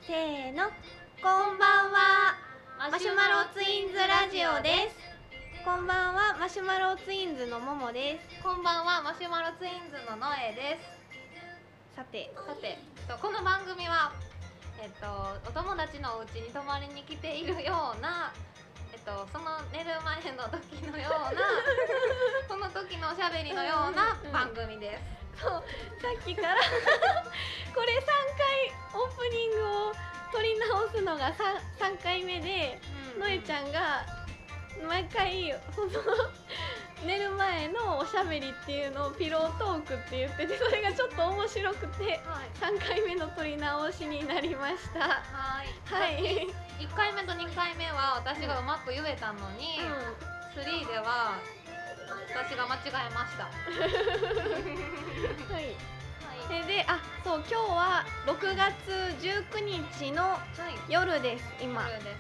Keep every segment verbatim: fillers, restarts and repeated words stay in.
せーの、こんばんは。マシュマロツインズラジオです。こんばんは、マシュマロツインズのももです。 こんばんは、マシュマロツインズのノエです。 さてさて、この番組は、えっと、お友達のお家に泊まりに来ているような、えっと、その寝る前の時のようなその時のおしゃべりのような番組です。 そう、さっきからこれさんかいオープニングを撮り直すのが 3, さんかいめで、うんうん、のえちゃんが毎回その寝る前のおしゃべりっていうのをピロートークって言ってて、それがちょっと面白くて、はい、さんかいめの撮り直しになりました。 はい、はい、いっかいめとにかいめは私がうまく言えたのに、うん、スリーでは私が間違えましたはい、はい、で、あ、そう、今日はろくがつじゅうくにちの夜です、はい、今夜です、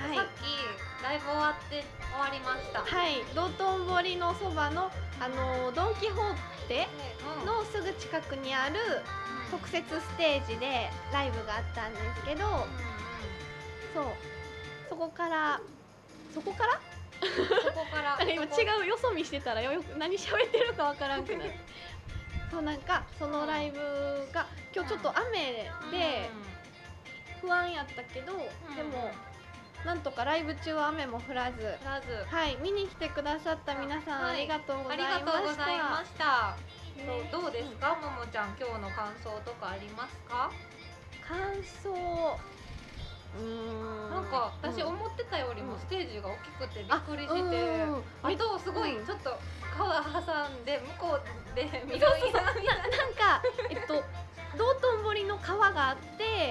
はい、さっきライブ終わって終わりました。 はい、道頓堀のそばの、あのドン・キホーテのすぐ近くにある特設ステージでライブがあったんですけど、うんうん、そう、そこからそこからそこから今違うよそ見してたらよく何喋ってるかわからんくなるそう、なんかそのライブが今日ちょっと雨で不安やったけど、うん、でもなんとかライブ中は雨も降らず、 降らず、 はい、見に来てくださった皆さん、はい、ありがとうございました。 ありがとうございました。ね、どうですか、ももちゃん、今日の感想とかありますか？ 感想、うーん、 なんか私思ってたよりもステージが大きくてびっくりして、うん、あとすごいちょっと皮挟んで向こうで緑色みたいな、 なんかえっと道頓堀の川があって、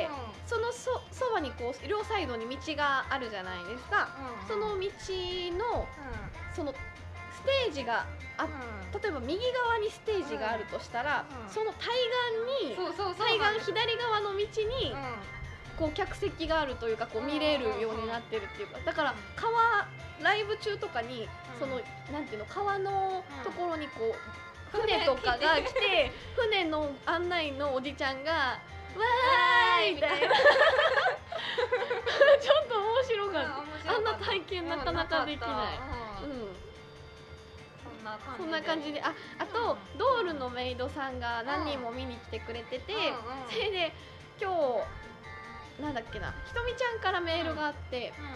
うん、その そ, そばにこう両サイドに道があるじゃないですか、うん、その道の、うん、そのステージがあ、うん、例えば右側にステージがあるとしたら、うん、その対岸に対岸左側の道に、うん、こう客席があるというか、こう見れるようになってるっていうか、だから川ライブ中とかに、そのなんていうの、川のところにこう船とかが来て、船の案内のおじちゃんがわーいみたいなちょっと面白かった。あんな体験なかなかできない。うん、そんな感じで、あ、あと、うん、ドールのメイドさんが何人も見に来てくれてて、うんうん、それで今日なんだっけな、ひとみちゃんからメールがあって、うんうん、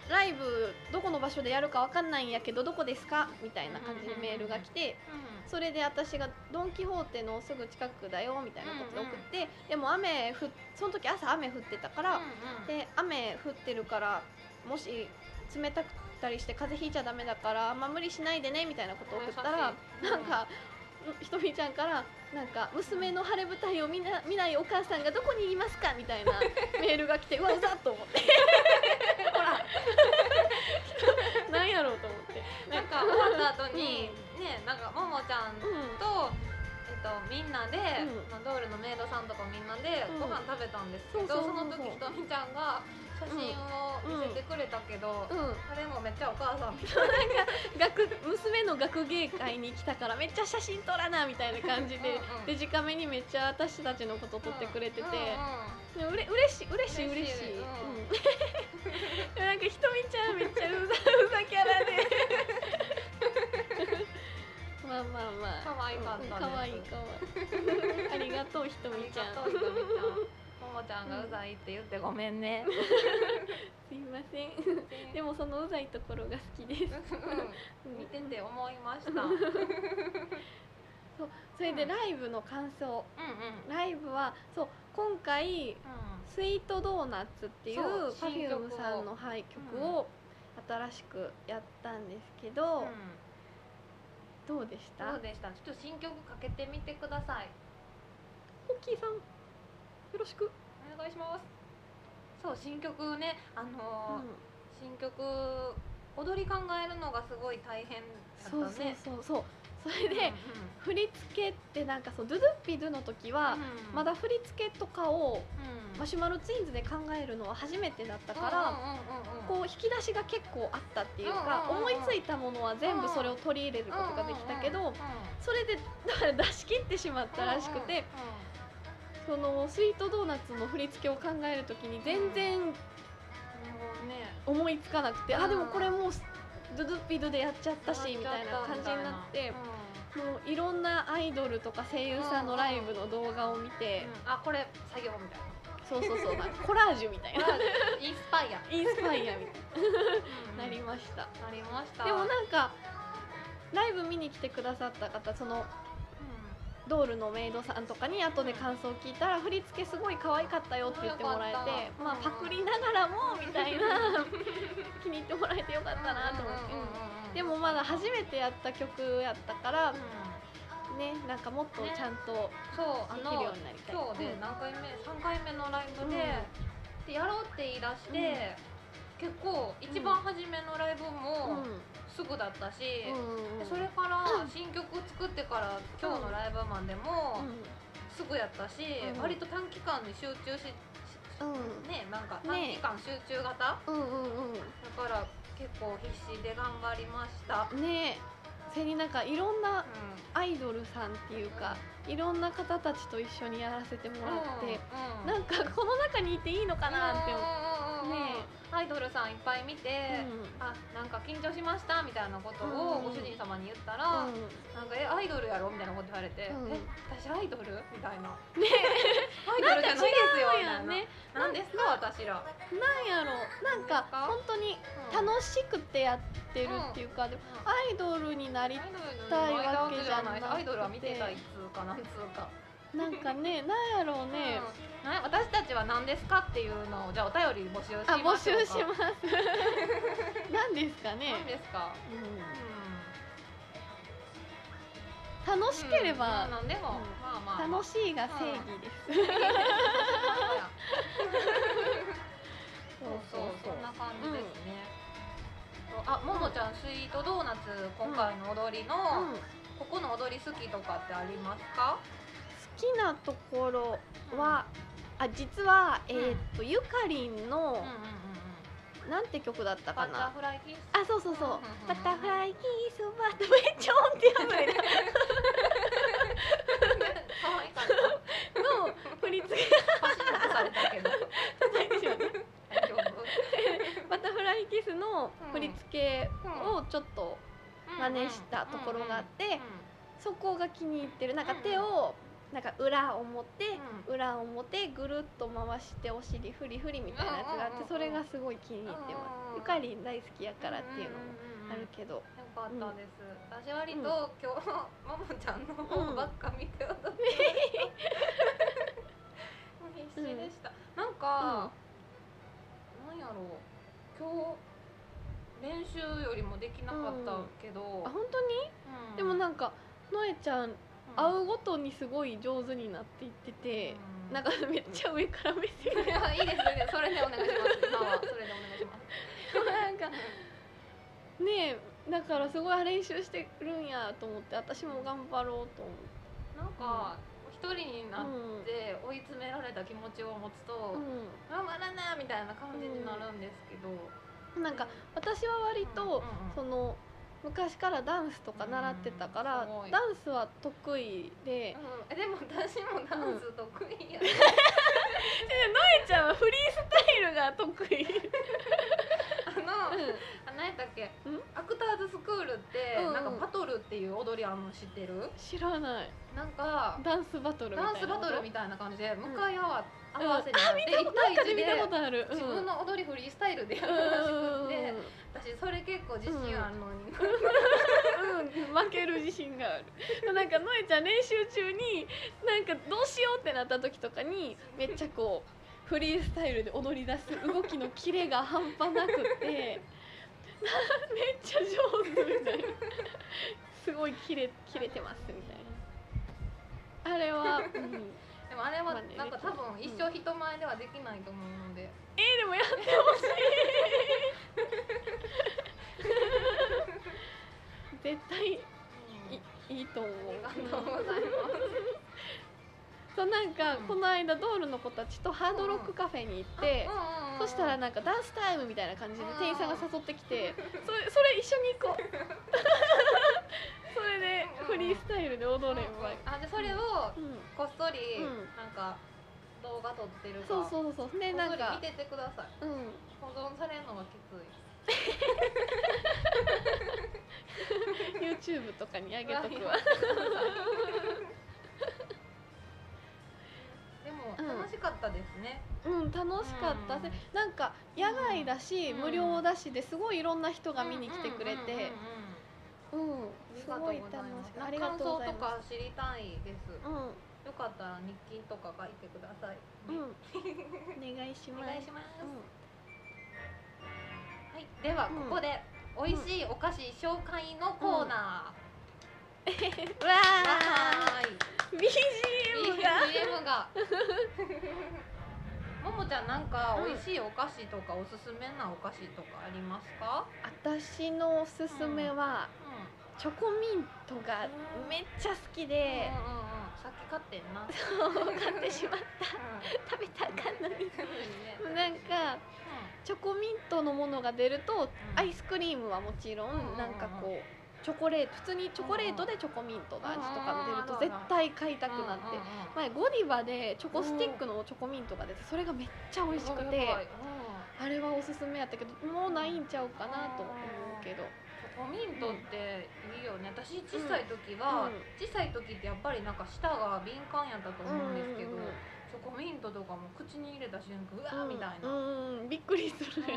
ライブどこの場所でやるかわかんないんやけどどこですかみたいな感じでメールが来て、うん、それで私がドン・キホーテのすぐ近くだよみたいなことで送って、うんうん、でも雨ふその時朝雨降ってたから、うんうん、で雨降ってるからもし冷たくたりして風邪ひいちゃダメだからあんま無理しないでねみたいなことを送ったら、うん、なんかひとみちゃんからなんか娘の晴れ舞台を見な、見ないお母さんがどこにいますかみたいなメールが来てうわうざっと思ってほらなんやろうと思ってなんか終わった後に、うん、ね、なんかももちゃんと、うん、えっと、みんなで、うんまあ、ドールのメイドさんとかみんなでご飯食べたんですけど、うん、その時ひとみちゃんが写真を見せてくれたけど、うんうん、あれもめっちゃお母さんみたいな学娘の学芸会に来たからめっちゃ写真撮らなみたいな感じでうん、うん、デジカメにめっちゃ私たちのこと撮ってくれてて、うんうん、うれ嬉しい嬉しい嬉しい、うん、なんかひとみちゃんめっちゃうざうざキャラでまあまあまあ可愛かったです。 可愛い可愛いありがとうひとみちゃん。 ありがとうひとみちゃん。ももちゃんがうざいって言ってごめんね。 すいません。でもそのうざいところが好きです。 うん、見てて思いました。 そう、それでライブの感想。うんうん、ライブはそう今回、うん、スイートドーナツっていう Perfume さんの、はい、曲を新しくやったんですけど。うん、どうでした？ どうでした？ちょっと新曲かけてみてください。 ポッキーさん、よろしくお願いします。そう、新曲ね、あのーうん、新曲踊り考えるのがすごい大変だったね。 そうそうそうそう。それで、うんうん、振り付けってなんかそうドゥドゥッピドゥの時は、うん、まだ振り付けとかを、うん、マシュマロツインズで考えるのは初めてだったから、こう引き出しが結構あったっていうか、うんうんうん、思いついたものは全部それを取り入れることができたけど、それでだから出し切ってしまったらしくて、 そのスイートドーナツの振り付けを考えるときに全然思いつかなくて、うん、あでもこれもうドゥドゥピドでやっちゃったしみたいな感じになって、うん、もういろんなアイドルとか声優さんのライブの動画を見て、 うん、あこれ作業みたいな、 そうそうそうコラージュみたいなインスパイアインスパイアみたいななりましたなりました。 でもなんかライブ見に来てくださった方、そのドールのメイドさんとかに後で感想を聞いたら、振り付けすごい可愛かったよって言ってもらえて、まあパクりながらもみたいな気に入ってもらえてよかったなと思って、でもまだ初めてやった曲やったからね、なんかもっとちゃんとできるようになりたい。 今日で何回目、さんかいめのライブで、でやろうって言い出して、結構一番初めのライブもすぐだったし、でそれから新曲作ってから今日のライブマンでもすぐやったし、割と短期間で集中し、ね、なんか短期間集中型だから結構必死で頑張りましたね。それになんかいろんなアイドルさんっていうか、いろんな方たちと一緒にやらせてもらって、なんかこの中にいていいのかなって思ってね、 アイドルさんいっぱい見て、あなんか緊張しましたみたいなことをご主人様に言ったら、なんかえアイドルやろみたいなこと言われて、え私アイドルみたいな、ねアイドルじゃないですよみたいな、なんですか私ら、 なんやろ、なんか本当に楽しくてやってるっていうか、でもアイドルになりたいわけじゃなくて、 アイドルは見てたいっつうかなんつうか、 なんかね、なんやろうね、 うん、私たちは何ですかっていうのをじゃあお便り募集します。 あ、募集します何ですかね、 何ですか、 うん、楽しければ、 うん、何でも、まあまあ、 楽しいが正義です、 うん、そうそうそんな感じですね、うん、あ、ももちゃんスイートドーナツ今回の踊りの、うん、ここの踊り好きとかってありますか？ 好きなところは、うん、あ実は、えー、っと、うん、ゆかりんの、うんうんうんうん、なんて曲だったかな、 バタフライキス、 あ、そうそうそう、うんうんうん、バタフライキスバタめっちゃ音程やばいな可愛かったの振り付けパシッとされたけど大丈夫バタフライキスの振り付けをちょっと真似したところがあって、そこが気に入ってる。なんか手をなんか裏表、うん、裏表ぐるっと回してお尻フリフリみたいなやつがあって、それがすごい気に入ってます。ゆかりん大好きやからっていうのもあるけど、よかったです、うん、私割と、うん、今日ももちゃんの方ばっか見て踊って、うん、必死でした、うん、なんか、うん、なんやろう、今日練習よりもできなかったけど、うん、 あ、本当に、うん、でもなんかのえちゃん会うごとにすごい上手になっていってて、うん、なんかめっちゃ上から目線、 いやいいですね、それでお願いします今はそれでお願いしますなんかねえ、だからすごい練習してるんやと思って、私も頑張ろうと思って、 なんか一人になって追い詰められた気持ちを持つと、うん、頑張らなみたいな感じになるんですけど、 うん、なんか私は割と、うんうんうん、その昔からダンスとか習ってたから、うん、ダンスは得意で、 うん、でも私もダンス得意や、うん、のえちゃんはフリースタイルが得意あの、うん、あ、何やったっけ、アクターズスクールって、うん、なんかバトルっていう踊りあるの知ってる？ 知らない。 なんかダンスバトルみたいな、 ダンスバトルみたいな感じで向かい合わ、 うん、合わせになって、いち対いちで自分の踊りフリースタイルでやるらしくて、私それ結構自信あるのに、 うんうん、負ける自信があるなんかのえちゃん練習中になんかどうしようってなった時とかにめっちゃこうフリースタイルで踊り出す動きのキレが半端なくてめっちゃ上手みたいなすごいキレキレてますみたいな、あれは、うん、 でもあれはなんか多分一生人前ではできないと思うので、 えー、でもやってほしい絶対い、うん、いいと思う。 ありがとうございますそう、なんか、うん、この間ドールの子たちとハードロックカフェに行って、うん、そしたらなんかダンスタイムみたいな感じで店員さんが誘ってきて、うん、それ、それ一緒に行こうそれでフリースタイルで踊れば、 うん、あ、でそれをこっそりなんか動画撮ってるかそうそうそうでなんか見ててください、うん、保存されるのがきつい YouTube とかに上げとくわでも楽しかったですね。 うん、楽しかった。うん、なんか野外だし、うん、無料だしですごいいろんな人が見に来てくれて、うん、すごい楽しかった。ありがとうございます。 感想とか知りたいです。うん、よかったら日記とか書いてください。 うん、お願いします。 お願いします。うん、はい、ではここで美味しいお菓子紹介のコーナー。 うん、わーい。ビージーエム が。 ビージーエム が。ももちゃんなんか美味しいお菓子とかおすすめなお菓子とかありますか？ 私のおすすめは、うんうん、チョコミントがめっちゃ好きで、 うんうんうん、さっき買ってんな。 そう買ってしまった。食べたらあかんのに。なんか、うん、チョコミントのものが出ると、うん、アイスクリームはもちろん、うんうんうん、なんかこう。チョコレート普通にチョコレートでチョコミントの味とかが出ると絶対買いたくなって、前ゴディバでチョコスティックのチョコミントが出てそれがめっちゃ美味しくて、あれはおすすめやったけどもうないんちゃうかなと思うけど、 チョコミントっていいよね。私小さい時は、小さい時ってやっぱりなんか舌が敏感やったと思うんですけど、チョコミントとかも口に入れた瞬間うわーみたいな、 うんうん、びっくりする、 うん、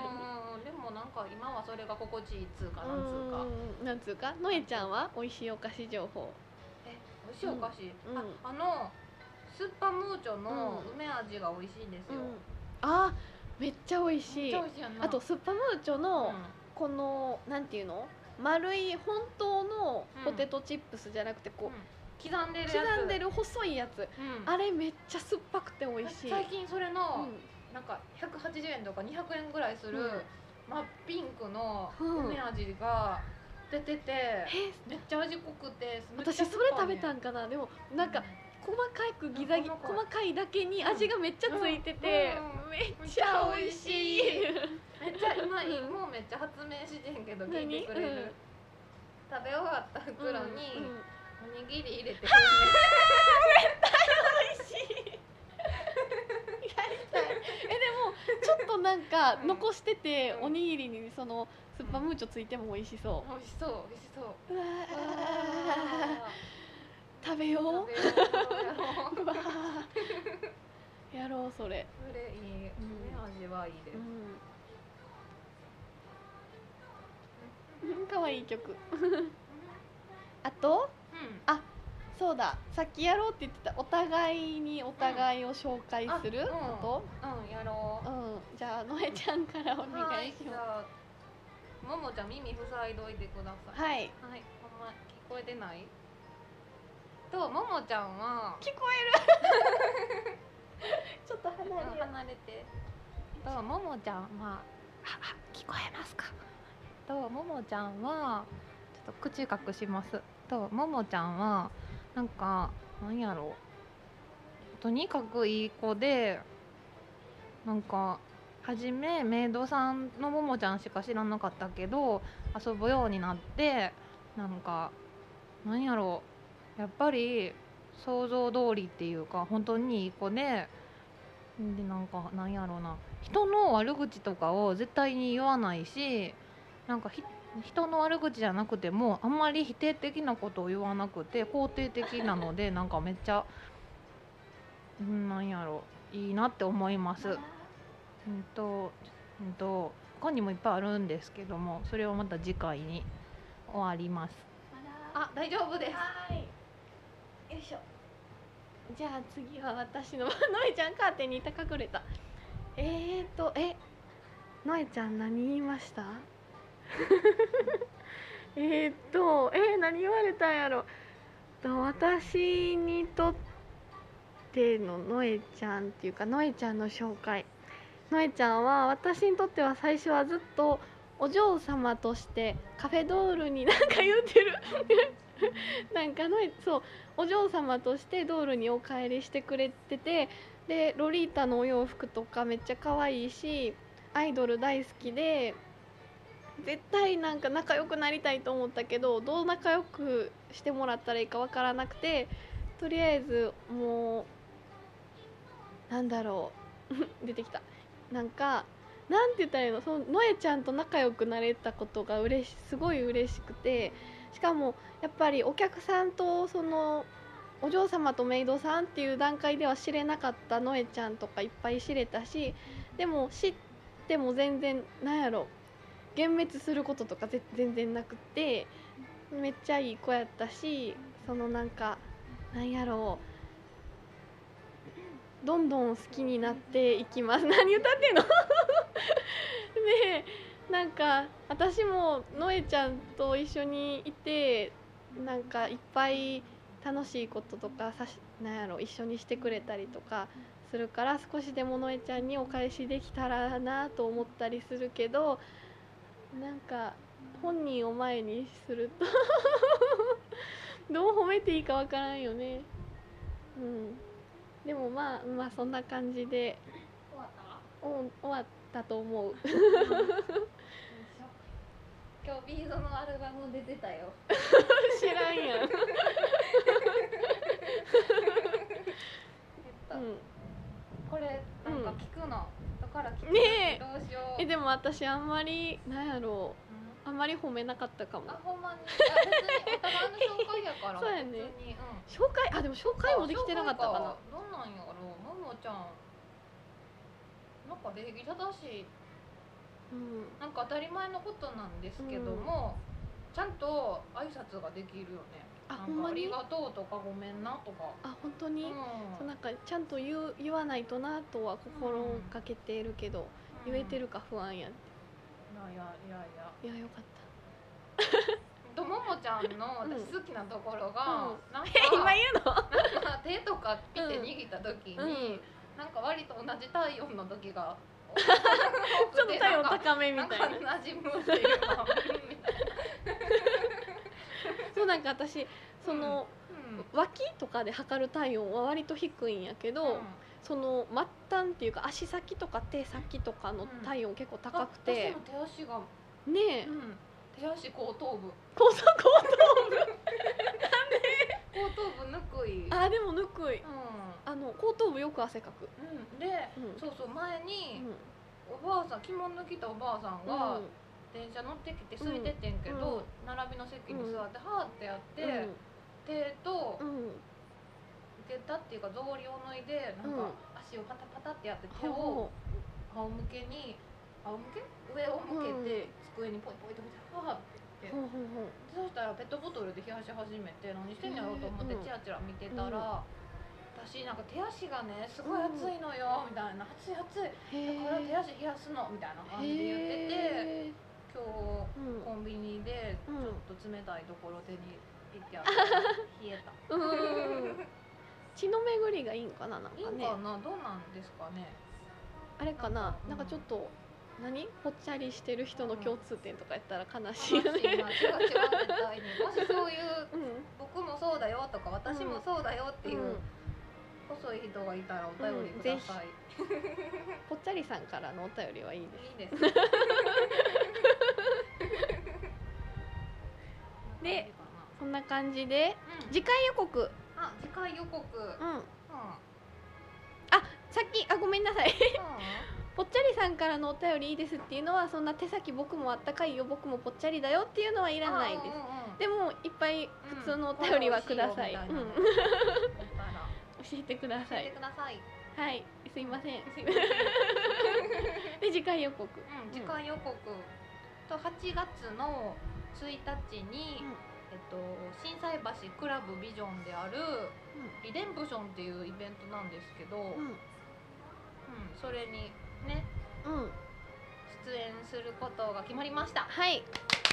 でもなんか今はそれが心地いいっつうかなんつうか、 うん、なんつうかのえちゃんは美味しいお菓子情報。 え美味しいお菓子、うん、あ, あのスッパムーチョの梅味が美味しいですよ、うん、 あめっちゃ美味しい。 めっちゃ美味しいやんな。 あとスッパムーチョの、うん、このなんていうの丸い本当のポテトチップスじゃなくてこう、うん刻んでるやつ、 刻んでる細いやつ、うん、あれめっちゃ酸っぱくて美味しい。 最近それの、うん、なんかひゃくはちじゅうえんとかにひゃくえんぐらいする、うん、真っピンクの梅味が出てて、うん、めっちゃ味濃くて、 私それ食べたんかな。でもなんか細かくギザギ細かいだけに味がめっちゃついてて、うんうん、めっちゃ美味しいめっちゃ今もうめっちゃ発明してんけど聞いてくれる、うん、食べ終わった袋に、うんうんおにぎり入れてくるね。 絶対美味しい。やりたい。えでもちょっとなんか残してて、うん、おにぎりにそのスッパムーチョついても美味しそう。 美味しそう美味しそう。 うわ食べよう。食べよううわやろうそれ。 それいい。うん、味はいいです。 うん。可愛い曲。あと。うん、あそうださっきやろうって言ってたお互いにお互いを紹介すること、 うん、うん、やろう、 うん、じゃあのえちゃんからお願いします。 はい、ももちゃん耳塞いどいてください。 はい、 はい、ほんま聞こえてないとももちゃんは聞こえるちょっと離れ離れてとももちゃんはあ聞こえますかとももちゃんはちょっと口隠しますとももちゃんはなんかなんやろうとにかくいい子でなんか初めメイドさんのももちゃんしか知らなかったけど遊ぶようになってなんかなんやろうやっぱり想像通りっていうか本当にいい子ででなんかなんやろうな人の悪口とかを絶対に言わないしなんかひ人の悪口じゃなくてもあんまり否定的なことを言わなくて肯定的なのでなんかめっちゃなんやろいいなって思います。うんとうんと他にもいっぱいあるんですけどもそれをまた次回に終わります。あ大丈夫です。 はいよいしょ。じゃあ次は私ののえちゃんカーテンにいた隠れたえーとえのえちゃん何言いましたえっとえー、何言われたんやろと私にとってののえちゃんっていうかのえちゃんの紹介のえちゃんは私にとっては最初はずっとお嬢様としてカフェドールになんか言ってるなんかのそうお嬢様としてドールにお帰りしてくれててでロリータのお洋服とかめっちゃ可愛いしアイドル大好きで絶対なんか仲良くなりたいと思ったけどどう仲良くしてもらったらいいかわからなくてとりあえずもうなんだろう出てきた、なんかなんて言ったらいいの、そののえちゃんと仲良くなれたことがうれしすごい嬉しくて、しかもやっぱりお客さんとそのお嬢様とメイドさんっていう段階では知れなかったのえちゃんとかいっぱい知れたし、でも知っても全然なんやろ幻滅することとか全然なくて、めっちゃいい子やったし、そのなんかなんやろうどんどん好きになっていきます。何歌ってんのでなんか私ものえちゃんと一緒にいてなんかいっぱい楽しいこととかさしなんやろ一緒にしてくれたりとかするから、少しでものえちゃんにお返しできたらなと思ったりするけど、なんか本人を前にするとどう褒めていいかわからんよね。うん。でもまあまあそんな感じで終わった？ お終わったと思う。 今日ビーズのアルバム出てたよ。 知らんやん。うん。 これなんか聞くの、だから聞くのねえどうしよう。 えでも私あんまりなんやろう、あんまり褒めなかったかも。 あ、ほんまに。いや別にお互いの紹介やからそうやね別に、うん、 紹介あでも紹介もできてなかったかな。 どんなんやろう、ももちゃんなんか礼儀正しい、 うん、 なんか当たり前のことなんですけども、うん、ちゃんと挨拶ができるよね。 あ、 なんかほんまにありがとうとかごめんなとか。 あ、本当に、うん、そうなんかちゃんと言う言わないとなとは心がけているけど、うん、言えてるか不安やって。 いやいやいやいや。 いやよかった。 とももちゃんの私好きなところが、うん、なんか今言うの？ なんか手とかピッて握った時に、うん、なんか割と同じ体温の時がちょっと体温高めみたいな。 なんか馴染むっていうかみたいな。 そうなんか私その、うんうん、脇とかで測る体温は割と低いんやけど、うん、その末端っていうか足先とか手先とかの体温結構高くて、 うん、私の手足がねえ、 うん、手足後頭部後頭部なんで後頭部ぬくい。 あでもぬくい、うん、あの後頭部よく汗かく、 うん、で、うん、そうそう前に、うん、おばあさん着物着たおばあさんが、うん、電車乗ってきて空いててんけど、うん、並びの席に座って、うん、はーってやって、うん、手と、うん、受けたっていうか草履を脱いでなんか、足をパタパタってやって手を仰向けに仰向け上を向けて、机にポイポイと置いてはーって言って、そしたらペットボトルで冷やし始めて何してんやろうと思ってチラチラ見てたら、私なんか手足がねすごい熱いのよみたいな、熱い熱いだから手足冷やすのみたいな感じで言ってて、今日コンビニでちょっと冷たいところ手にピッてやって冷えた。 血の巡りがいいんかな、なんかね。いいんかな、どうなんですかね。 あれかな、なんかちょっと何ぽっちゃりしてる人の共通点とかやったら悲しいよね。違う違うみたいに、もしそういう、うん、僕もそうだよとか私もそうだよっていう、うん、細い人がいたらお便りください。 うん、ぽっちゃりさんからのお便りはいいです。 いいです。 で、こんな感じで、うん、次回予告。 あ、次回予告。うん。うん、あ、 さっきあごめんなさい。ぽっちゃりさんからのお便りいいですっていうのは、そんな手先僕もあったかいよ僕もぽっちゃりだよっていうのはいらないです。うんうんうん、でもいっぱい普通のお便りはください。うん、教えてください。 教えてください。 はい、すいません。で次回予告。 うん、次回予告。とはちがつのついたちに、うん、えっと心斎橋クラブビジョンである、うん、リデンプションっていうイベントなんですけど、うん、うん、それにね、うん、出演することが決まりました。 はい。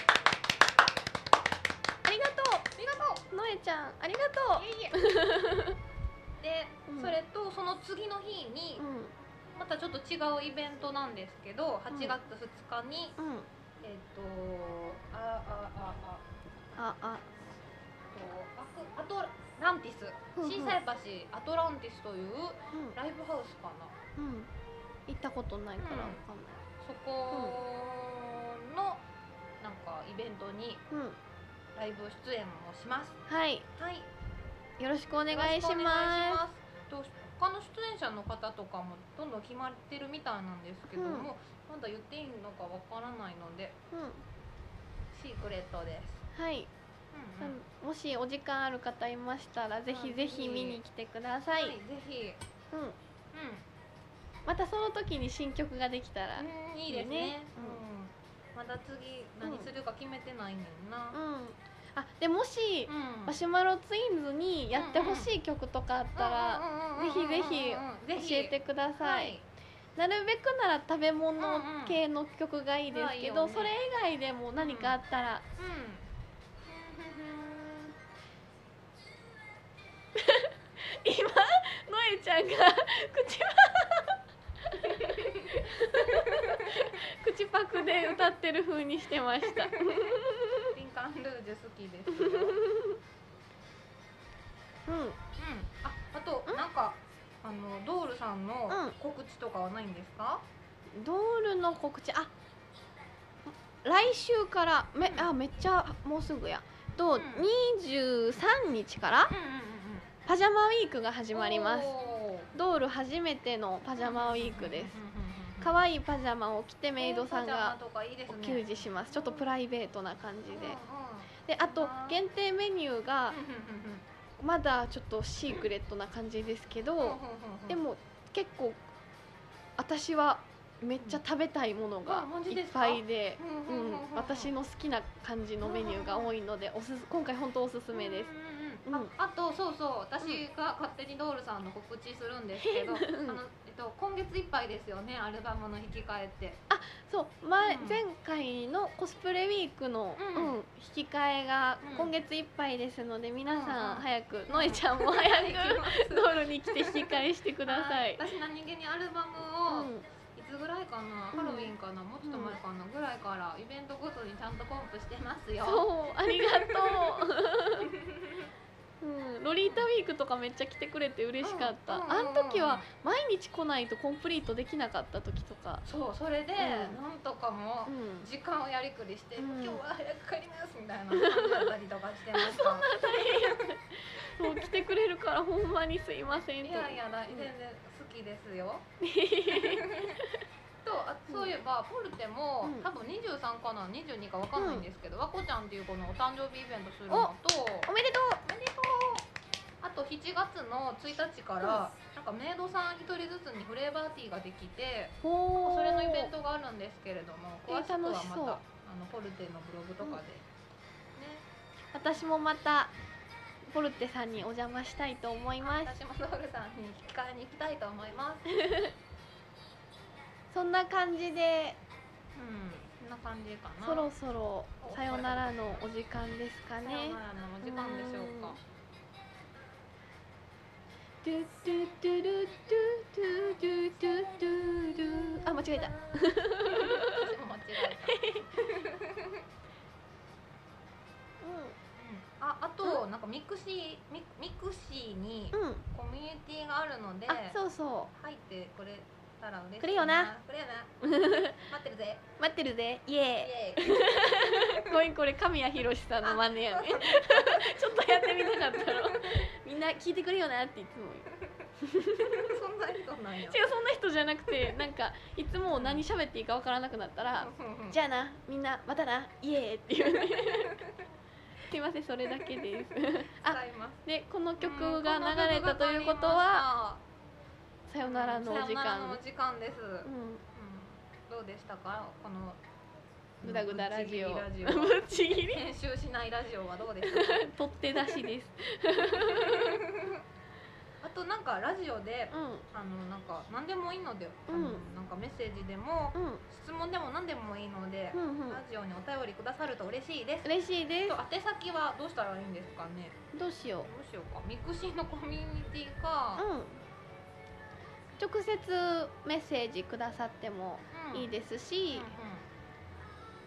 ありがとう。 ありがとう。のえちゃん、ありがとう。 いえいえ。で、うん、それとその次の日に、うん、またちょっと違うイベントなんですけど、はちがつふつかに、うん、えっとああああああアトランティス、心斎橋アトランティスというライブハウスかな。 うん。行ったことないからわかんない、うん、 そこのなんかイベントにライブ出演もします。 はい、 はい、 よろしくお願いします。 どうし他の出演者の方とかもどんどん決まってるみたいなんですけども、うん、まだ言っていいのかわからないので、うん、シークレットです。 はい、うんうん、もしお時間ある方いましたらぜひぜひ見に来てください。はい、ぜひ、 うん、うん、またその時に新曲ができたらいいね。 うん、いいですね。うん、まだ次何するか決めてないねんな。 うん、あでもし、うん、マシュマロツインズにやってほしい曲とかあったらぜひぜひ教えてください。なるべくなら食べ物系の曲がいいですけど、うんうん、それ以外でも何かあったら、うんうん、今のえちゃんが口口パクで歌ってる風にしてましたリンカンルージュ好きですようんうん、あ、あとなんかあのドールさんの告知とかはないんですか？ うん、ドールの告知、あ、来週からめ、うん、あめっちゃもうすぐやと、うん、にじゅうさんにちから、うんうんうんうん、パジャマウィークが始まります。ドール初めてのパジャマウィークです。可愛いパジャマを着てメイドさんがお給仕します。ちょっとプライベートな感じで。で、あと限定メニューがまだちょっとシークレットな感じですけど、でも結構私はめっちゃ食べたいものがいっぱいで、うん、私の好きな感じのメニューが多いので、おすす今回本当おすすめです。 うん、あ, あとそうそう私が勝手にドールさんの告知するんですけど、うん、あのえっと、今月いっぱいですよね、アルバムの引き換えって。 あ、そう前、うん、前回のコスプレウィークの、うんうん、引き換えが今月いっぱいですので、皆さん早く、うん、のえちゃんも早くドールに来て引き換えしてください。 私何気にアルバムを、うん、いつぐらいかな、ハロウィンかな、もうちょっと前かな、ぐらいからイベントごとにちゃんとコンプしてますよ。 そう、ありがとううん、ロリータウィークとかめっちゃ来てくれて嬉しかった、うんうんうんうん、あの時は毎日来ないとコンプリートできなかった時とか、 そうそれで、うん、なんとかも時間をやりくりして、うん、今日は早く帰りますみたいな感じだったりとかしてました。そんな大変やそう来てくれるからほんまにすいませんと。 いやいや全然好きですよとあそういえば、うん、ポルテも、うん、多分にじゅうさんかなにじゅうにかわかんないんですけど、うん、わこちゃんっていう子のお誕生日イベントするのと、 おめでとうおめでとうあとしちがつのついたちから、うん、なんかメイドさんひとりずつにフレーバーティーができて、それのイベントがあるんですけれども、詳しくはまたあのポルテのブログとかで、うんね、 私もまたポルテさんにお邪魔したいと思います。 私もドールさんに引き換えに行きたいと思いますそんな感じで、 うん、そんな感じかな。 そろそろさよならのお時間ですかね。さよならのお時間でしょうか。 トゥトゥトゥルトゥトゥトゥトゥトゥル、あ、間違えた。 私も間違えた。あ, あと、うん、なんかミクシー ミ, ミクシーにコミュニティがあるので、うん、 あ、そうそう入ってくれたら嬉しいな。 くれよな。 くれよな。待ってるぜ。 待ってるぜ。イエーイ。ごめん、これ神谷博さんの真似やね。ちょっとやってみたかったの。みんな聞いてくれよなっていつも言う。そんな人なんや。 違う、そんな人じゃなくて、なんかいつも何喋っていいかわからなくなったら、じゃあな、みんなまたな、イエーイっていうね。すいません、それだけです。あ、でこの曲が流れたということは、さよならのお時間。さよならのお時間です。うんうん、どうでしたか、このグダグダラジオ。 ぶっちぎり編集しないラジオはどうでしたか。 取って出しです。 あとなんかラジオで、うん、あのなんか何でもいいので、うん、あのなんかメッセージでも、うん、質問でも何でもいいので、うんうん、ラジオにお便りくださると嬉しいです。 嬉しいです。 宛先はどうしたらいいんですかね。 どうしよう。 どうしようか。ミクシーのコミュニティか、うん、 直接メッセージくださってもいいですし、うんうんうん、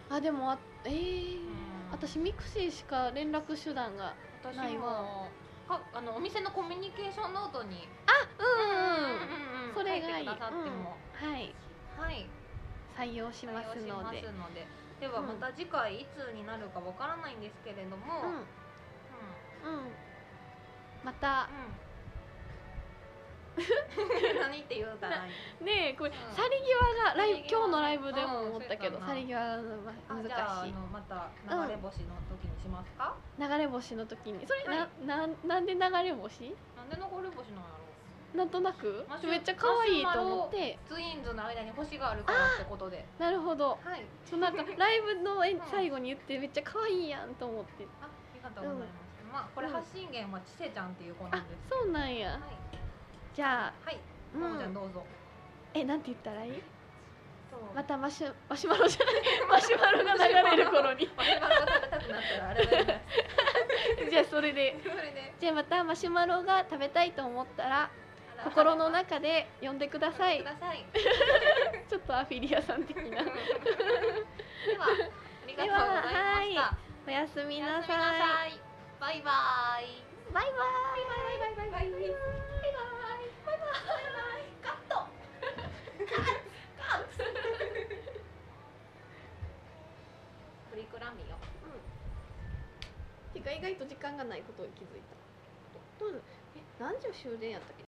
あでもあえー、うん、私ミクシーしか連絡手段がないわ。 かあのお店のコミュニケーションノートに、 あ、うんうんうん、それがいい。書いてくださっても、 うん、はいはい採用しますので。 のでではまた次回いつになるかわからないんですけれども、うん、うんうん、 また、 何って言うたらいいねえこれ、 うん去り際がライブ去り際今日のライブでも思ったけど、 うん去り際が難あじゃああしいのまた流れ星の時にしますか、 流れ星の時にそれ、 はいなななんで流れ星なんで流れ星なんやろなんとなくマシュめっちゃ可愛いと思ってツインズの間に星があるからってことでなるほどはいそうなんかライブのえ最後に言ってめっちゃ可愛いやんと思ってあありがとうございます、まあこれ発信源はちせちゃんっていう子なあんですそうなんや、 はいじゃあはいうんももちゃんどうぞえなんて言ったらいいそうまたマシュマシュマロじゃないマシュマロが流れる頃にマシュマロが食べたくなったらあれだよねじゃあそれでそれでじゃあまたマシュマロが食べたいと思ったら心の中で呼んでくださいくださいちょっとアフィリアさん的なではありがとうございましたおやすみおやすなさいみなさいバイバイバイバイバイバイバイバイバイバイバイバイバイバイバイバイバイカットカットプリクラ見よてか意外と時間がないことに気づいたどうぞえ何時終電やったっけ